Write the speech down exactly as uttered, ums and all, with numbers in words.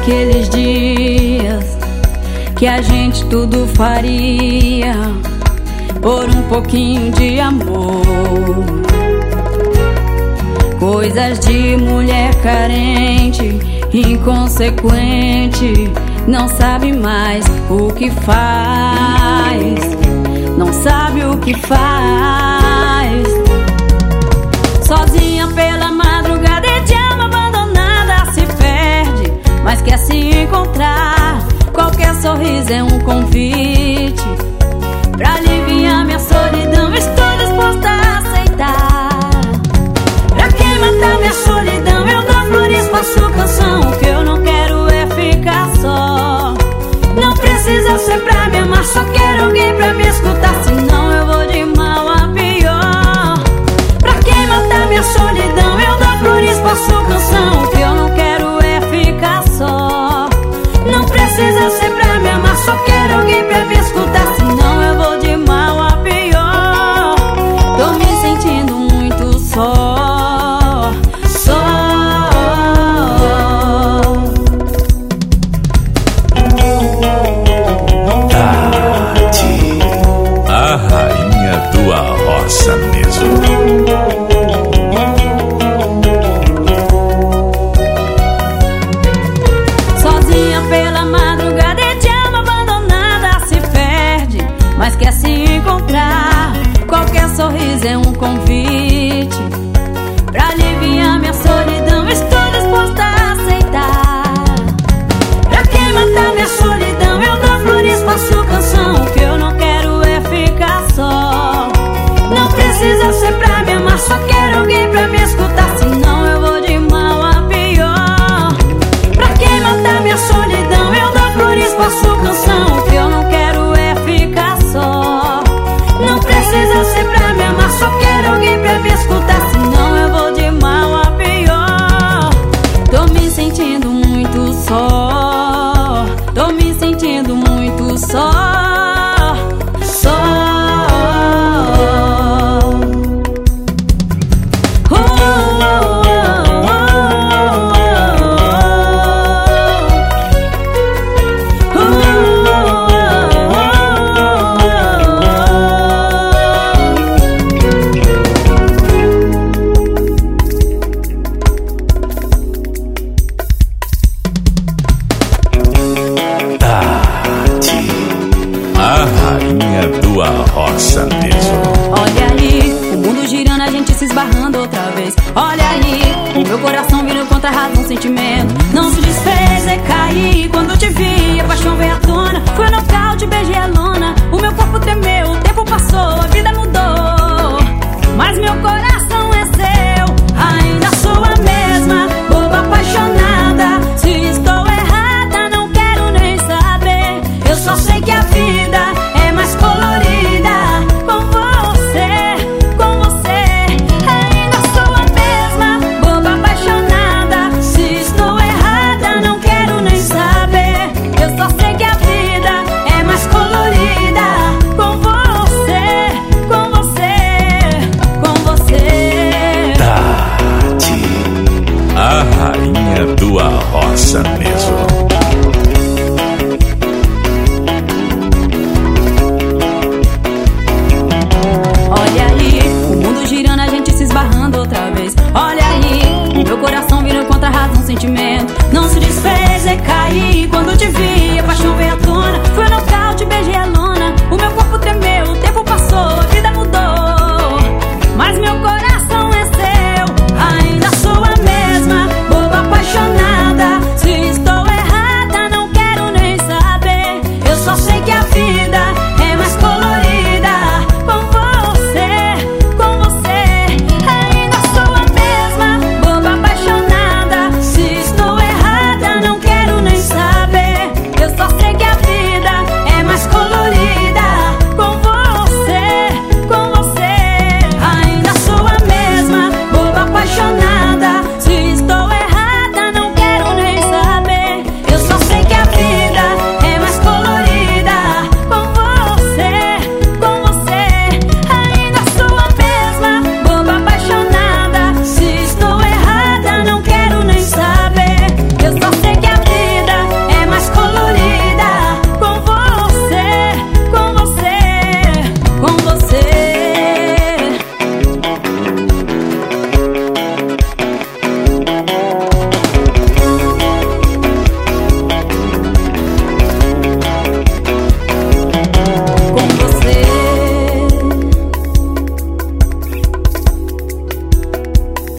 naqueles dias que a gente tudo faria por um pouquinho de amor. Coisas de mulher carente, inconsequente, não sabe mais o que faz, não sabe o que faz. Sozinha pela madrugada e de alma abandonada se perde, mas quer se encontrar. Qualquer sorriso é um convite pra aliviar minha solidão. Estou disposta a aceitar. Pra quem matar minha solidão, eu dou flores, faço canção. O que eu não quero é ficar só. Não precisa ser pra me amar, só quero alguém pra me escutar, senão eu vou de mal a pior. Pra quem matar minha solidão, eu dou flores, faço canção. O que eu não quero é ficar só. Não precisa ser pra me amar, só quero alguém pra me escutar, senão eu vou de mal a pior. Tô me sentindo muito só, só. Tati, a rainha do arroça mesmo. Sozinha pela madrugada e de alma abandonada se perde, mas quer se encontrar. Qualquer sorriso é um convite pra aliviar minha solidão. Estou disposta a aceitar. Pra quem matar minha solidão, eu dou flores, faço canção. O que eu não quero é ficar só. Não precisa ser pra me amar, só quero alguém pra me escutar, senão eu vou de mal a pior. Pra quem matar minha solidão, eu dou flores, faço canção. O que eu não quero é ficar só. Não precisa ser pra me amar, só quero alguém pra me escutar, senão eu vou de mal a pior. Tô me sentindo muito só, tô me sentindo muito só, só. Uh, uh, uh, uh, Tati, a rainha do arroça mesmo. Olha aí, o mundo girando, a gente se esbarrando outra vez. Olha aí, o meu coração vindo contra a razão, sentimento.